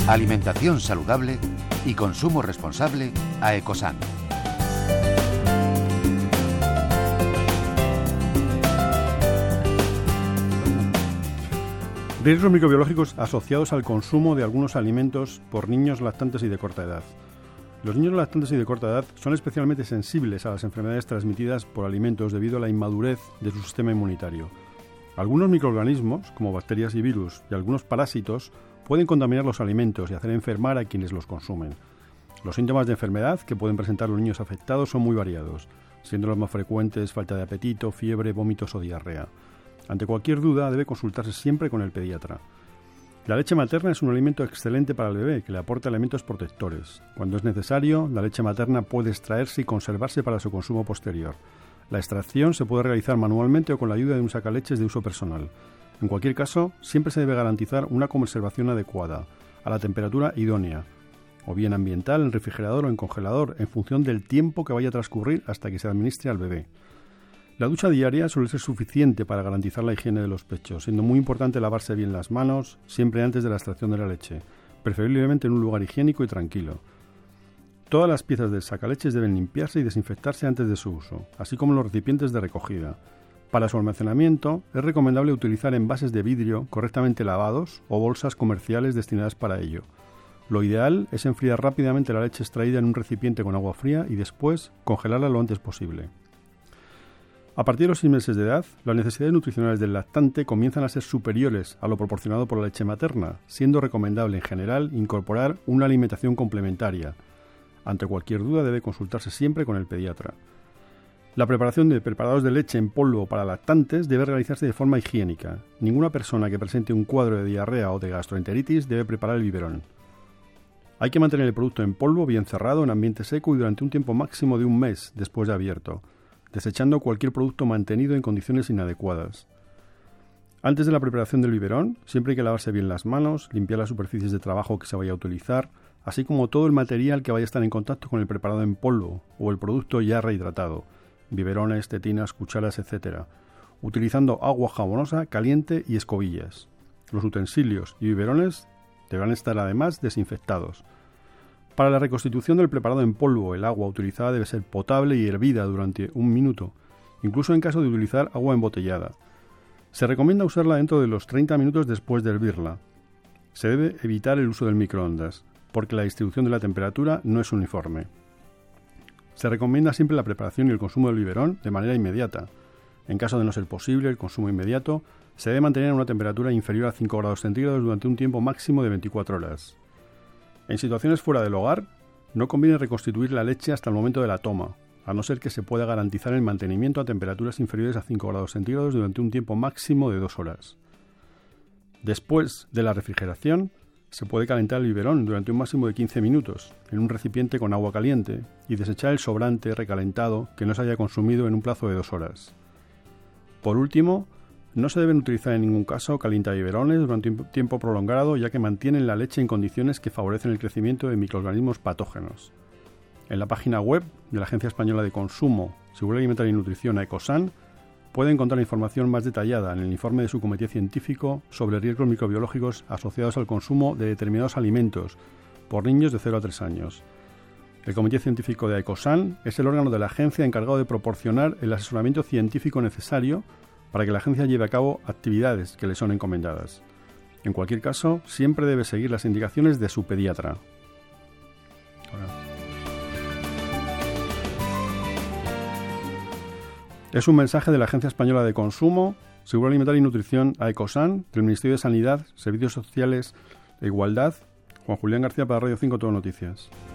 alimentación saludable y consumo responsable a Ecosan. Riesgos microbiológicos asociados al consumo de algunos alimentos por niños lactantes y de corta edad. Los niños lactantes y de corta edad son especialmente sensibles a las enfermedades transmitidas por alimentos debido a la inmadurez de su sistema inmunitario. Algunos microorganismos, como bacterias y virus, y algunos parásitos, pueden contaminar los alimentos y hacer enfermar a quienes los consumen. Los síntomas de enfermedad que pueden presentar los niños afectados son muy variados, siendo los más frecuentes falta de apetito, fiebre, vómitos o diarrea. Ante cualquier duda debe consultarse siempre con el pediatra. La leche materna es un alimento excelente para el bebé que le aporta elementos protectores. Cuando es necesario, la leche materna puede extraerse y conservarse para su consumo posterior. La extracción se puede realizar manualmente o con la ayuda de un sacaleches de uso personal. En cualquier caso, siempre se debe garantizar una conservación adecuada, a la temperatura idónea, o bien ambiental, en refrigerador o en congelador, en función del tiempo que vaya a transcurrir hasta que se administre al bebé. La ducha diaria suele ser suficiente para garantizar la higiene de los pechos, siendo muy importante lavarse bien las manos, siempre antes de la extracción de la leche, preferiblemente en un lugar higiénico y tranquilo. Todas las piezas del sacaleches deben limpiarse y desinfectarse antes de su uso, así como los recipientes de recogida. Para su almacenamiento, es recomendable utilizar envases de vidrio correctamente lavados o bolsas comerciales destinadas para ello. Lo ideal es enfriar rápidamente la leche extraída en un recipiente con agua fría y después congelarla lo antes posible. A partir de los 6 meses de edad, las necesidades nutricionales del lactante comienzan a ser superiores a lo proporcionado por la leche materna, siendo recomendable en general incorporar una alimentación complementaria. Ante cualquier duda debe consultarse siempre con el pediatra. La preparación de preparados de leche en polvo para lactantes debe realizarse de forma higiénica. Ninguna persona que presente un cuadro de diarrea o de gastroenteritis debe preparar el biberón. Hay que mantener el producto en polvo bien cerrado en ambiente seco y durante un tiempo máximo de un mes después de abierto, desechando cualquier producto mantenido en condiciones inadecuadas. Antes de la preparación del biberón, siempre hay que lavarse bien las manos, limpiar las superficies de trabajo que se vaya a utilizar, así como todo el material que vaya a estar en contacto con el preparado en polvo o el producto ya rehidratado, biberones, tetinas, cucharas, etc., utilizando agua jabonosa, caliente y escobillas. Los utensilios y biberones deberán estar además desinfectados. Para la reconstitución del preparado en polvo, el agua utilizada debe ser potable y hervida durante 1 minuto, incluso en caso de utilizar agua embotellada. Se recomienda usarla dentro de los 30 minutos después de hervirla. Se debe evitar el uso del microondas, porque la distribución de la temperatura no es uniforme. Se recomienda siempre la preparación y el consumo del biberón de manera inmediata. En caso de no ser posible el consumo inmediato, se debe mantener a una temperatura inferior a 5 grados centígrados durante un tiempo máximo de 24 horas. En situaciones fuera del hogar, no conviene reconstituir la leche hasta el momento de la toma, a no ser que se pueda garantizar el mantenimiento a temperaturas inferiores a 5 grados centígrados durante un tiempo máximo de 2 horas. Después de la refrigeración, se puede calentar el biberón durante un máximo de 15 minutos en un recipiente con agua caliente y desechar el sobrante recalentado que no se haya consumido en un plazo de 2 horas. Por último, no se deben utilizar en ningún caso calientabiberones durante un tiempo prolongado, ya que mantienen la leche en condiciones que favorecen el crecimiento de microorganismos patógenos. En la página web de la Agencia Española de Consumo, Seguridad Alimentaria y Nutrición, Ecosan, puede encontrar información más detallada en el informe de su comité científico sobre riesgos microbiológicos asociados al consumo de determinados alimentos por niños de 0 a 3 años. El comité científico de Ecosan es el órgano de la agencia encargado de proporcionar el asesoramiento científico necesario para que la agencia lleve a cabo actividades que le son encomendadas. En cualquier caso, siempre debe seguir las indicaciones de su pediatra. Es un mensaje de la Agencia Española de Consumo, Seguridad Alimentaria y Nutrición a Ecosan, del Ministerio de Sanidad, Servicios Sociales e Igualdad. Juan Julián García para Radio 5 Todo Noticias.